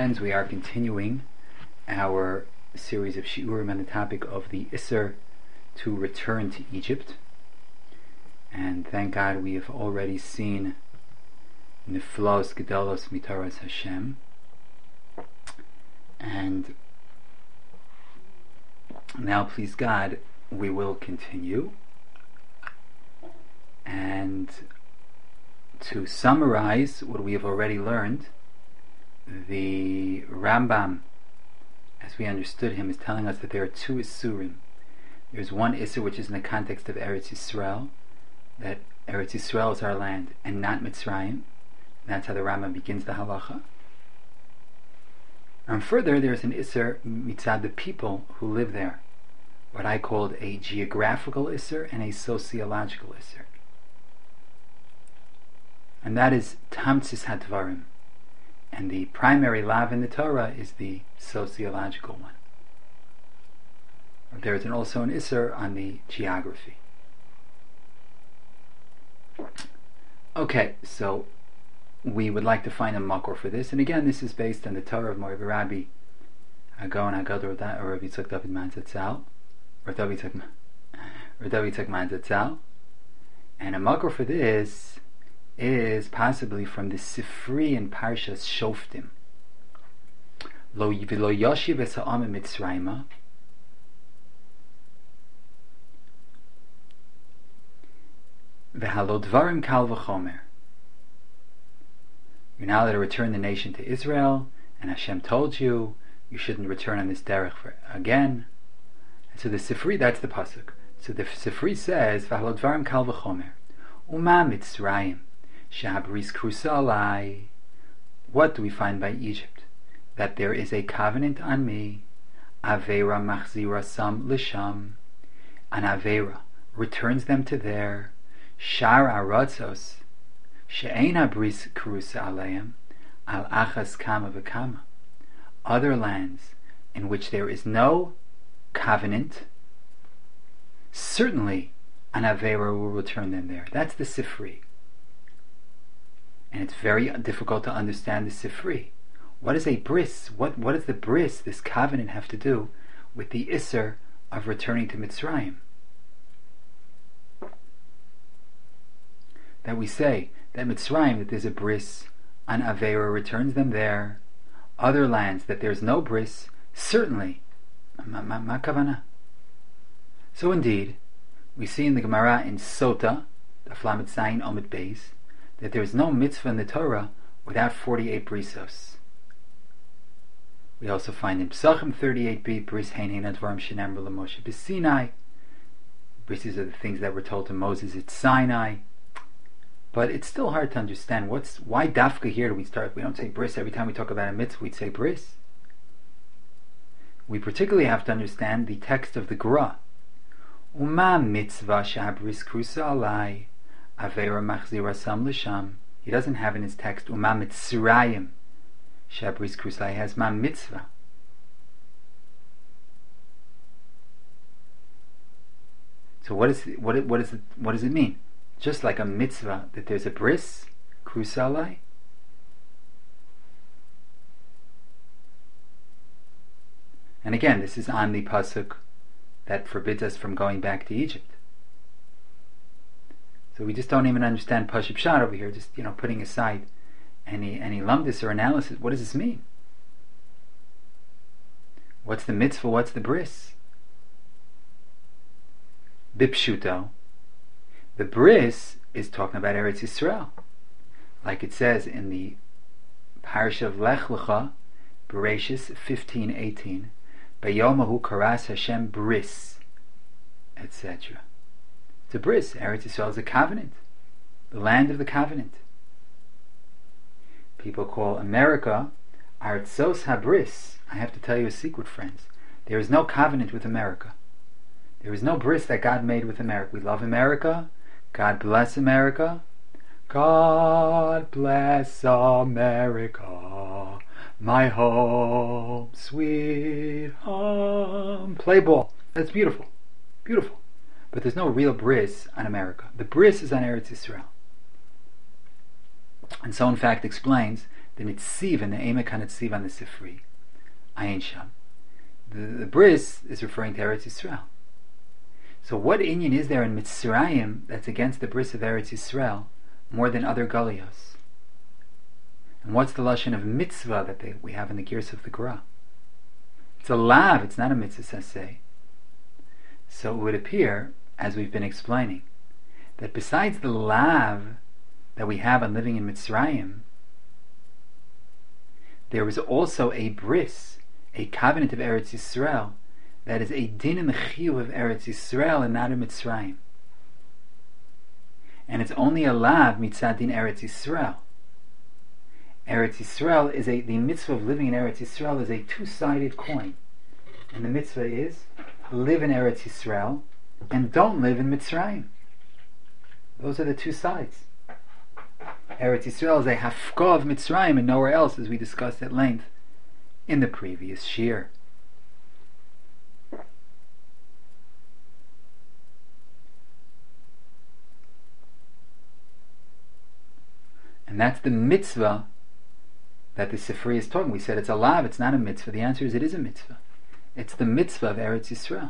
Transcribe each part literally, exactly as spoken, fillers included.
friends, we are continuing our series of shiurim on the topic of the Isser to return to Egypt. And thank God we have already seen Niflos Gedolos Mitaras Hashem. And now, please God, we will continue. And to summarize what we have already learned, the Rambam, as we understood him, is telling us that there are two Isurim. There's one Isur which is in the context of Eretz Yisrael, that Eretz Yisrael is our land and not Mitzrayim. And that's how the Rambam begins the halacha. And further, there's an Isur mitzad the people who live there, what I called a geographical Isur and a sociological Isur. And that is Tamtzis HaDvarim. And the primary lav in the Torah is the sociological one. There is also an Isser on the geography. Okay, so we would like to find a makor for this. And again, this is based on the Torah of Mori Rabbi Hagon Agad or Rabbi Yitzchak David Man Zatzal, or Rabbi Yitzchak Man Zatzal. And a makor for this is possibly from the Sifri in Parshas Shoftim. Lo v'lo yoshiv es ha'am Mitzrayma v'halo dvarim kal v'chomer. You're now allowed to return the nation to Israel, and Hashem told you you shouldn't return on this derech for again. And so the Sifri, that's the pasuk. So the Sifri says v'halo dvarim kal v'chomer uma Mitzrayim. Shabris Krusalai. What do we find by Egypt? That there is a covenant on me. Avera Machzira Sam Lisham. An Avera returns them to there. Shar Aratzos. She'ena Bris Krusaleim. Al Achas Kama V'Kama. Other lands in which there is no covenant, certainly an Avera will return them there. That's the Sifri. And it's very difficult to understand the Sifri. What is a bris? What what does the bris, this covenant, have to do with the Isser of returning to Mitzrayim? That we say that Mitzrayim, that there's a bris, an Avera returns them there. Other lands that there's no bris, certainly. Ma, ma, ma kavana. So indeed, we see in the Gemara in Sota, the Flamet Zayin Omid Beis, that there is no mitzvah in the Torah without forty-eight brisos. We also find in Psachim thirty-eight b, bris hein hein advarim shenamru l'Moshe b'Sinai. Brises are the things that were told to Moses at Sinai. But it's still hard to understand what's why dafka here do we start. We don't say bris every time we talk about a mitzvah. We'd say bris. We particularly have to understand the text of the Gra. Uma mitzvah shabris krusa alai. Avera machzira sam lisham. He doesn't have in his text Uma Mitzrayim Shabris Krusai. He has Ma Mitzvah. So what is what it, what is it, what does it mean? Just like a mitzvah that there's a bris Krusalai. And again, this is on the pasuk that forbids us from going back to Egypt. So we just don't even understand Pashut Pshat over here, just, you know, putting aside any any lumdis or analysis. What does this mean? What's the mitzvah? What's the bris? Bipshuto. The bris is talking about Eretz Yisrael. Like it says in the Parsha of Lech Lecha, Bereshis fifteen eighteen, Bayomahu karas Hashem bris, et cetera. It's a bris. Eretz Yisrael is a covenant, the land of the covenant. People call America Artzos HaBris. I have to tell you a secret, friends. There is no covenant with America. There is no bris that God made with America. We love America. God bless America. God bless America, my home, sweet home. Play ball. That's beautiful. Beautiful. But there's no real bris on America. The bris is on Eretz Yisrael. And so in fact explains the Nitziv and the Emek HaNetziv on the Sifri. Ayin Sham. The, the bris is referring to Eretz Yisrael. So what inyan is there in Mitzrayim that's against the bris of Eretz Yisrael more than other Galios? And what's the lashon of mitzvah that they, we have in the gears of the Gra? It's a lav, it's not a mitzvah saseh. So it would appear, as we've been explaining, that besides the lav that we have on living in Mitzrayim, there is also a bris, a covenant of Eretz Yisrael, that is a din in the chiyuv of Eretz Yisrael and not in Mitzrayim. And it's only a lav mitzad din Eretz Yisrael. Eretz Yisrael is a, the mitzvah of living in Eretz Yisrael is a two-sided coin. And the mitzvah is, live in Eretz Yisrael and don't live in Mitzrayim. Those are the two sides. Eretz Yisrael is a hafkah of Mitzrayim and nowhere else, as we discussed at length in the previous shir. And that's the mitzvah that the Sifri is talking. We said it's a lav, it's not a mitzvah. The answer is it is a mitzvah. It's the mitzvah of Eretz Yisrael.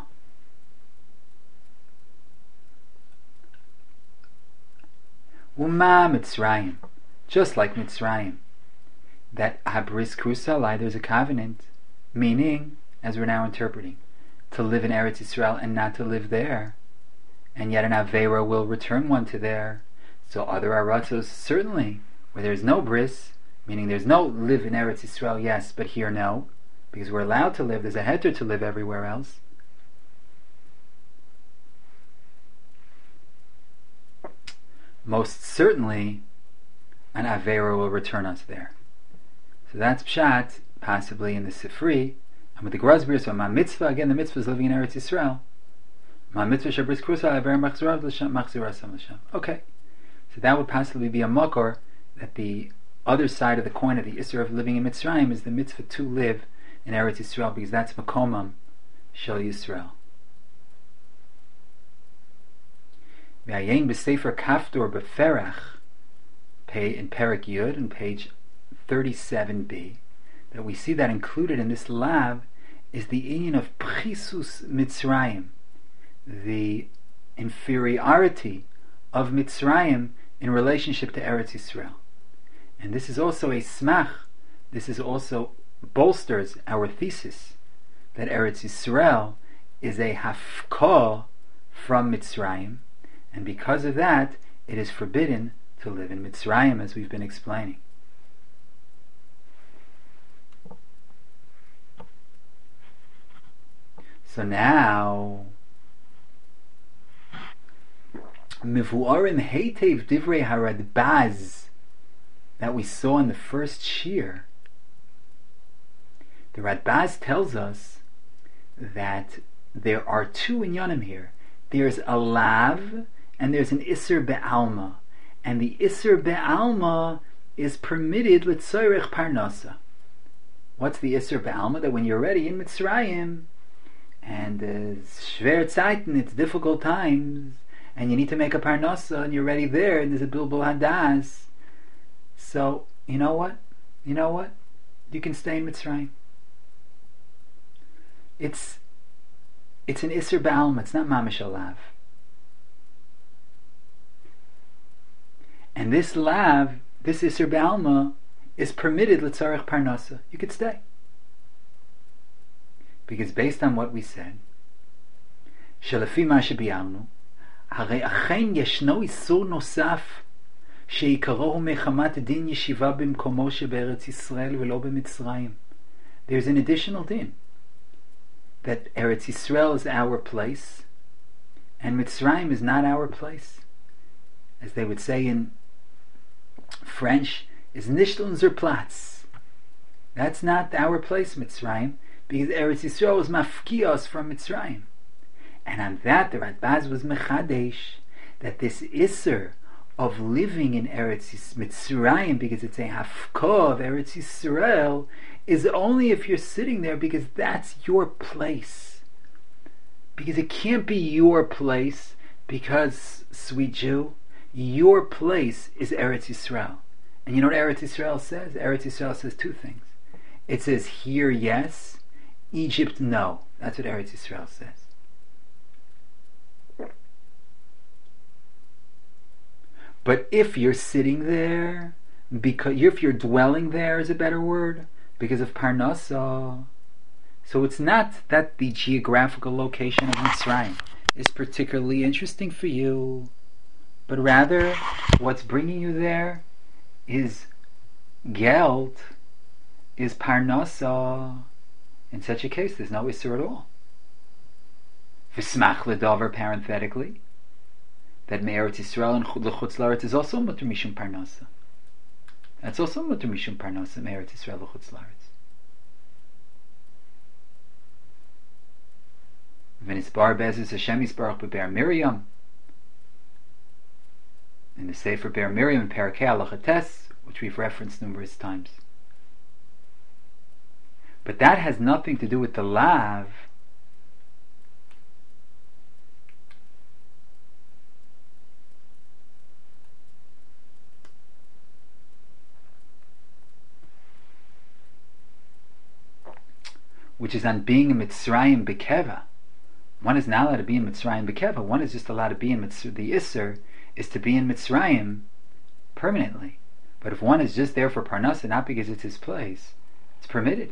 Uma Mitzrayim, just like Mitzrayim, that habris krusal, there's a covenant, meaning, as we're now interpreting, to live in Eretz Yisrael and not to live there, and yet an avera will return one to there. So other aratzos, certainly, where there's no bris, meaning there's no live in Eretz Yisrael, yes, but here no, because we're allowed to live, there's a heter to live everywhere else. Most certainly an avera will return us there. So that's pshat, possibly in the Sifri, and with the Grasbir, so ma mitzvah, again the mitzvah is living in Eretz Yisrael. Ma mitzvah shabris krusa avera machzirav l'shem machzirasam l'shem. Okay, so that would possibly be a makor, that the other side of the coin of the Isser of living in Mitzrayim is the mitzvah to live in Eretz Yisrael, because that's makomam shel Yisrael. V'ayin b'sefer kaftor b'ferach, in Perek Yud, in page thirty-seven b, that we see that included in this lav is the inyan of Pchisus Mitzrayim, the inferiority of Mitzrayim in relationship to Eretz Yisrael. And this is also a smach, this is also bolsters our thesis that Eretz Yisrael is a hafkah from Mitzrayim, and because of that it is forbidden to live in Mitzrayim, as we've been explaining. So now, Mivuarim Heitev Divrei Haradbaz, that we saw in the first shir. The Radbaz tells us that there are two inyanim here. There's a lav and there's an Isser Be'alma. And the Isser Be'alma is permitted l'tzoyrech parnasa. What's the Isser Be'alma? That when you're ready in Mitzrayim, and it's shver zeiten, it's difficult times, and you need to make a parnasa, and you're ready there, and there's a bilbul hadas. So, you know what? You know what? You can stay in Mitzrayim. It's it's an Isser Ba'alma, it's not Mamish Alav. And this Lav, this Isser Ba'alma, is permitted L'tzarech Parnasa. You could stay. Because based on what we said, Shalafi Ma Shebi'alnu, Harei Achen Yeshno Isur Nosaf, שעיקרו מחמת דין ישיבה במקומו שבארץ ישראל ולא במצרים. There's an additional din that Eretz Yisrael is our place and Mitzrayim is not our place. As they would say in French, is nicht unser Platz. That's not our place, Mitzrayim, because Eretz Yisrael was mafkios from Mitzrayim. And on that the Radbaz was mechadesh, that this Isser of living in Eretz Mitzrayim, because it's a hafkah of Eretz Yisrael, is only if you're sitting there because that's your place. Because it can't be your place, because, sweet Jew, your place is Eretz Yisrael. And you know what Eretz Yisrael says? Eretz Yisrael says two things. It says here, yes. Egypt, no. That's what Eretz Yisrael says. But if you're sitting there, because if you're dwelling there is a better word, because of Parnasa, so it's not that the geographical location of Mitzrayim is particularly interesting for you, but rather what's bringing you there is Geld, is Parnasa. In such a case, there's no Isser at all. V'smach ledavar, parenthetically, that Me'eretz Yisrael and L'chutz La'aretz is also Mutter Mishum Parnasa. That's also Mutter Mishum Parnasa, Me'eretz Yisrael L'chutz La'aretz. V'nisbar Be'ezus Hashem Yisbarach B'Be'er Miriam. In the Sefer Be'er Miriam in Parakeh Halacha, which we've referenced numerous times. But that has nothing to do with the lav. Which is on being in Mitzrayim Bekeva. One is not allowed to be in Mitzrayim Bekeva. One is just allowed to be in Mitzrayim. The Isser is to be in Mitzrayim permanently. But if one is just there for Parnasa, not because it's his place, it's permitted.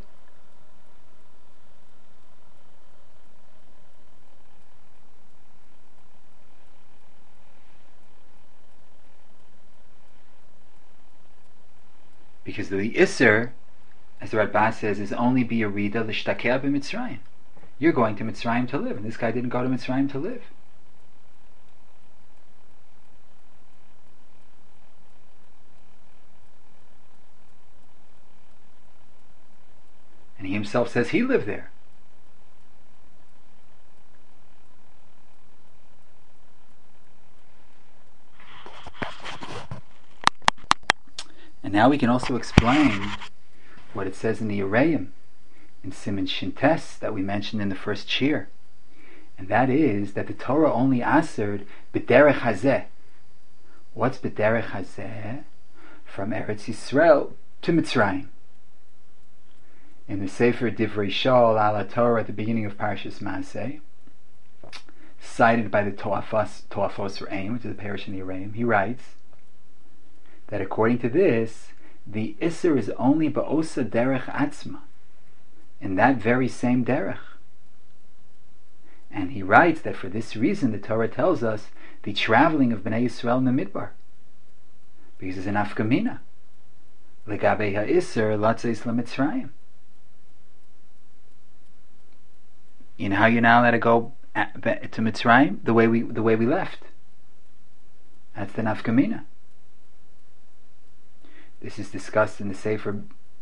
Because the Isser, as the Radbaz says, is only be a Rida l'shtakeh b'Mitzrayim. You're going to Mitzrayim to live, and this guy didn't go to Mitzrayim to live. And he himself says he lived there. And now we can also explain what it says in the Yereim, in Siman Shintes, that we mentioned in the first shir. And that is that the Torah only answered B'derech Hazeh. What's B'derech Hazeh? From Eretz Yisrael to Mitzrayim. In the Sefer Divrei Shaul ala Torah at the beginning of Parashas Maseh, cited by the Toafos Re'im, which is the parish in the Yereim, he writes that according to this, the Isser is only Ba'osa Derech Atzma, in that very same Derech. And he writes that for this reason the Torah tells us the traveling of Bnei Yisrael in the Midbar, because it's an Afkamina. Legabei ha'Isser Latzeis LaMitzrayim. You know how you're now allowed to go to Mitzrayim? The way we the way we left. That's the Nafkamina. This is discussed in the Sefer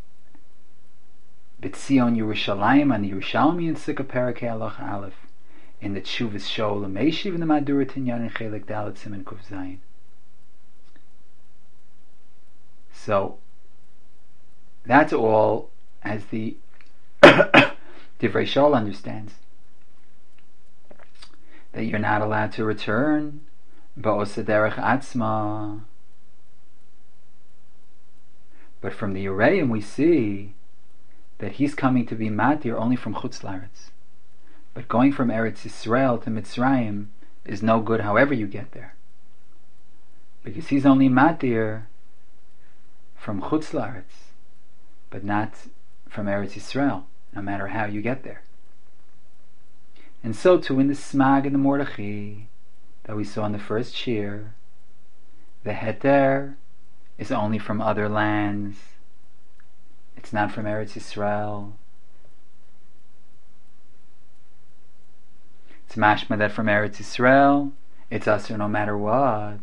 B'Tzion Yerushalayim on the Yerushalmi in Sukkah Parakeh Halacha Aleph, in the Tshuvas Shoel Meishiv in the Madura Tinyan in Chelik Dalet Siman Kuf Zayin. So that's all as the Divrei Shaul understands, that you're not allowed to return Ba'osa Derech Atzma. But from the Yereim we see that he's coming to be Matir only from Chutz La'aretz. But going from Eretz Yisrael to Mitzrayim is no good however you get there, because he's only Matir from Chutz La'aretz, but not from Eretz Yisrael, no matter how you get there. And so too in the Smag and the Mordechai that we saw in the first shir, the Heter is only from other lands. It's not from Eretz Yisrael. It's mashma that from Eretz Yisrael it's asur no matter what.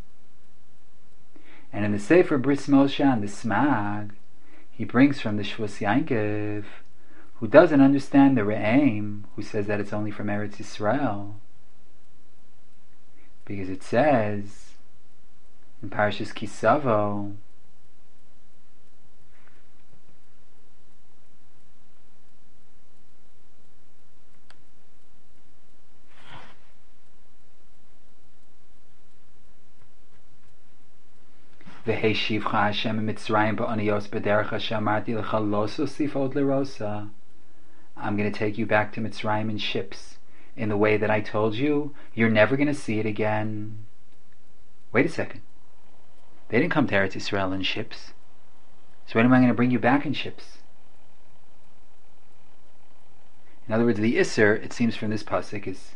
And in the Sefer Bris Moshe and the Smag, he brings from the Shvus Yankev, who doesn't understand the Re'im, who says that it's only from Eretz Yisrael, because it says in Parashas Kisavo, V'heshivcha Hashem Mitzrayim ba'aniyos b'derech Hashem marti lecha lo sosif od lerosa. I'm going to take you back to Mitzrayim in ships, in the way that I told you. You're never going to see it again. Wait a second. They didn't come to Eretz Yisrael in ships. So when am I going to bring you back in ships? In other words, the Isser, it seems from this pasuk, is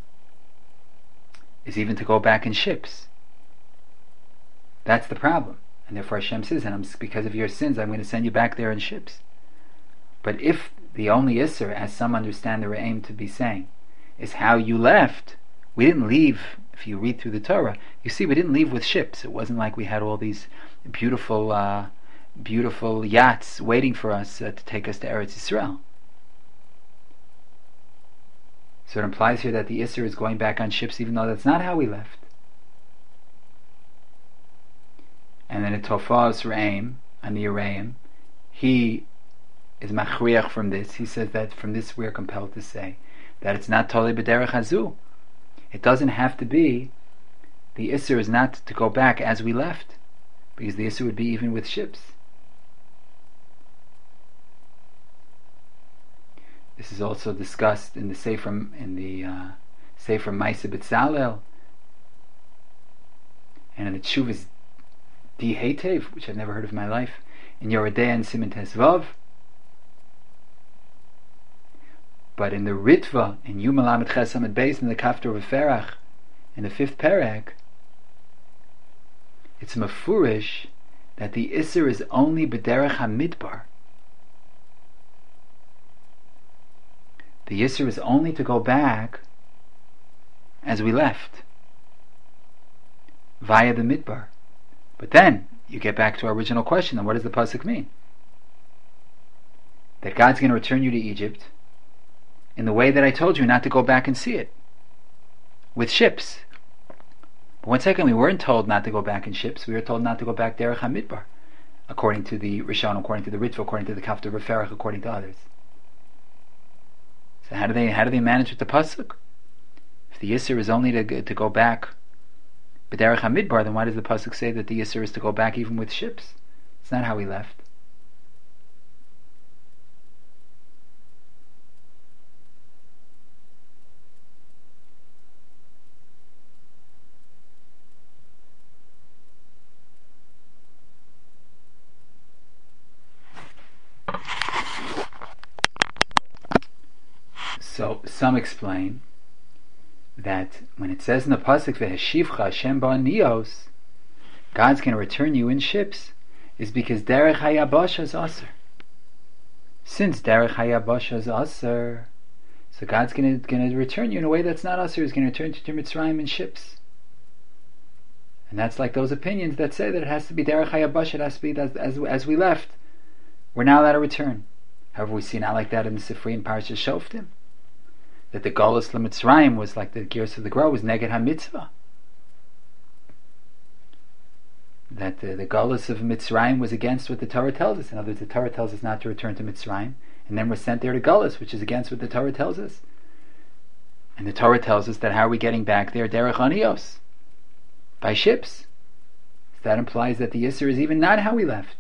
is even to go back in ships. That's the problem. And therefore Hashem says, and I'm, because of your sins, I'm going to send you back there in ships. But if the only Isser, as some understand the Re'im to be saying, is how you left, we didn't leave. If you read through the Torah, you see we didn't leave with ships. It wasn't like we had all these beautiful uh, beautiful yachts waiting for us uh, to take us to Eretz Yisrael. So it implies here that the Isser is going back on ships, even though that's not how we left. And then in Tofaz Re'im, and the Yereim, he is machriach from this. He says that from this we are compelled to say that it's not totally b'derech hazu. It doesn't have to be, the Isser is not to go back as we left, because the Isser would be even with ships. This is also discussed in the Sefer, in the uh, Sefer Maaseh B'Tzalel, and in the Tshuvas Di Heitev, which I've never heard of in my life, in Yoredei and Siman Tesvav. But in the Ritva, in Yom Lamed Ches Amud Beis, in the Kaftor V'Ferach, in the fifth Perek, it's mafurish that the Isser is only B'derech HaMidbar. The Yisr is only to go back as we left, via the Midbar. But then, you get back to our original question, then what does the pasuk mean? That God's going to return you to Egypt in the way that I told you not to go back and see it, with ships. But one second, we weren't told not to go back in ships, we were told not to go back Derech HaMidbar, according to the Rishon, according to the Ritva, according to the Kaftor V'Ferach, according to others. So how do they how do they manage with the pasuk? If the Yisr is only to to go back b'derech hamidbar, then why does the pasuk say that the Yisr is to go back even with ships? It's not how we left. So some explain that when it says in the pasuk "V'heshivcha Hashem ba'aniyos," God's going to return you in ships, is because derech hayabasha is aser. Since derech hayabasha is aser, so God's going to going to return you in a way that's not aser. He's going to return you to Mitzrayim in ships, and that's like those opinions that say that it has to be derech hayabasha. It has to be as as, as we left. We're not allowed to return. However, we see not like that in the Sifri and Parashas Shoftim, that the Golus LeMitzrayim was like the Gears of the Grow was Neged HaMitzvah. That the, the Golus of Mitzrayim was against what the Torah tells us. In other words, the Torah tells us not to return to Mitzrayim, and then we're sent there to Golus, which is against what the Torah tells us. And the Torah tells us that how are we getting back there? Derech Aniyos, by ships. So that implies that the Yisr is even not how we left.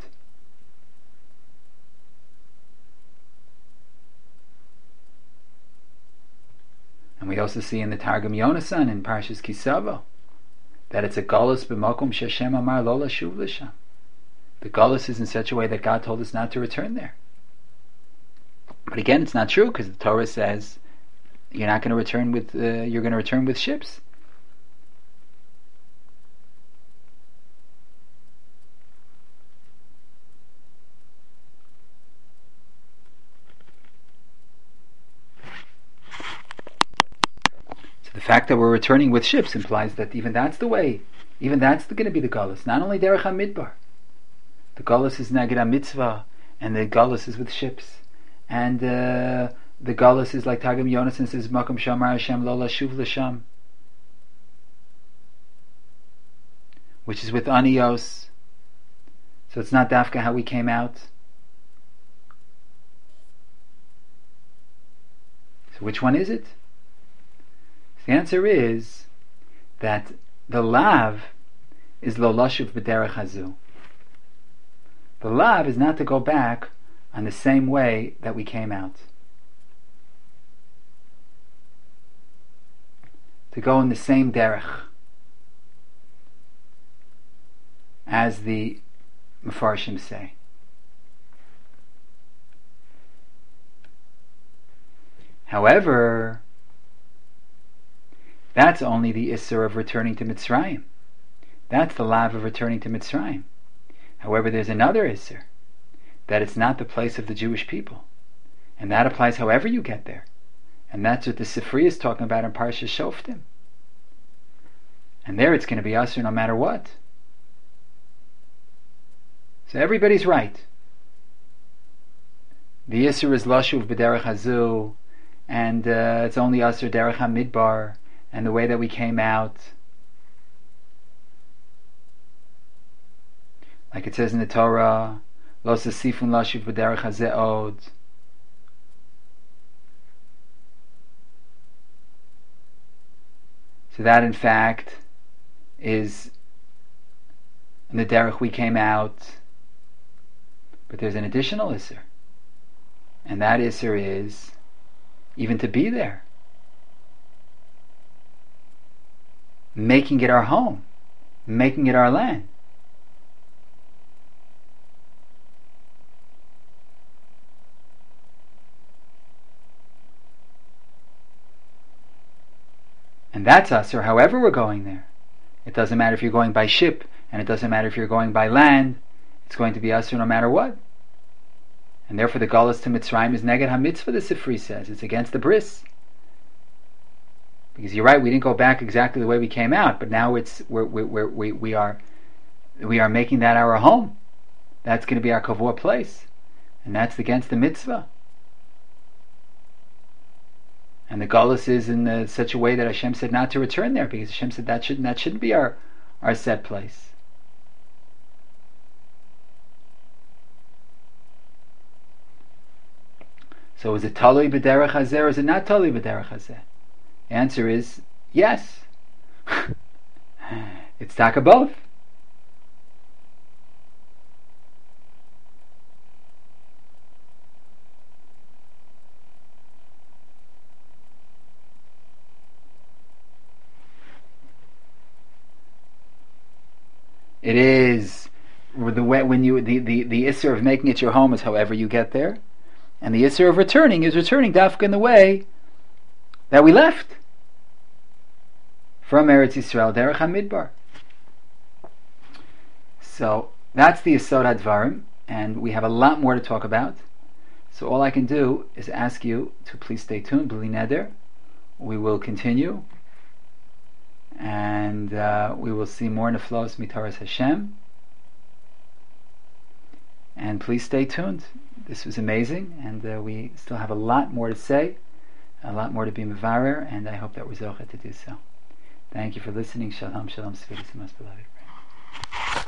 And we also see in the Targum Yonasan in Parshas Kisavo that it's a galus b'makom sheshem amar lo lashuv l'sham. The galus is in such a way that God told us not to return there. But again, it's not true, because the Torah says you're not going to return with uh, you're going to return with ships. The fact that we're returning with ships implies that even that's the way, even that's going to be the galus. Not only derech hamidbar, the galus is neged mitzvah, and the galus is with ships, and uh, the galus is like Targum Yonasan says, "Makom shamar Hashem lo lashuv l'sham," which is with aniyos. So it's not dafka how we came out. So which one is it? The answer is that the lav is lo lashuv b'derech hazu. The lav is not to go back on the same way that we came out. To go in the same derech as the Mefarshim say. However, that's only the Isser of returning to Mitzrayim. That's the lav of returning to Mitzrayim. However, there's another Isser, that it's not the place of the Jewish people. And that applies however you get there. And that's what the Sifri is talking about in Parshas Shoftim. And there it's going to be Asur no matter what. So everybody's right. The Isser is Lashuv b'derech hazu, and uh, it's only Asur derech hamidbar, and the way that we came out. Like it says in the Torah, Lo sasifun lashuv b'derech hazeh od. So that in fact is in the derech we came out. But there's an additional Isser. And that Isser is even to be there. Making it our home. Making it our land. And that's us, or however we're going there. It doesn't matter if you're going by ship, and it doesn't matter if you're going by land. It's going to be Asur no matter what. And therefore the Galus to Mitzrayim is Neged HaMitzvah, the Sifri says. It's against the bris. Because you're right, we didn't go back exactly the way we came out, but now it's we're, we're, we we are we are making that our home. That's going to be our kavua place. And that's against the mitzvah. And the Galus is in uh, such a way that Hashem said not to return there, because Hashem said that shouldn't that shouldn't be our, our set place. So is it talui b'derech hazeh, or is it not talui b'derech hazeh? The answer is yes. It's taka both. It is the way when you the, the, the Isser of making it your home is however you get there. And the Isser of returning is returning dafka in the way that we left from Eretz Yisrael, Derech HaMidbar. So that's the Yesod HaDvarim, and we have a lot more to talk about. So all I can do is ask you to please stay tuned, B'li Neder. We will continue, and uh, we will see more Neflos Mitaras Hashem. And please stay tuned. This was amazing, and uh, we still have a lot more to say, a lot more to be mevarer, and I hope that we're zocheh to do so. Thank you for listening. Shalom, shalom, Sfiris, most beloved.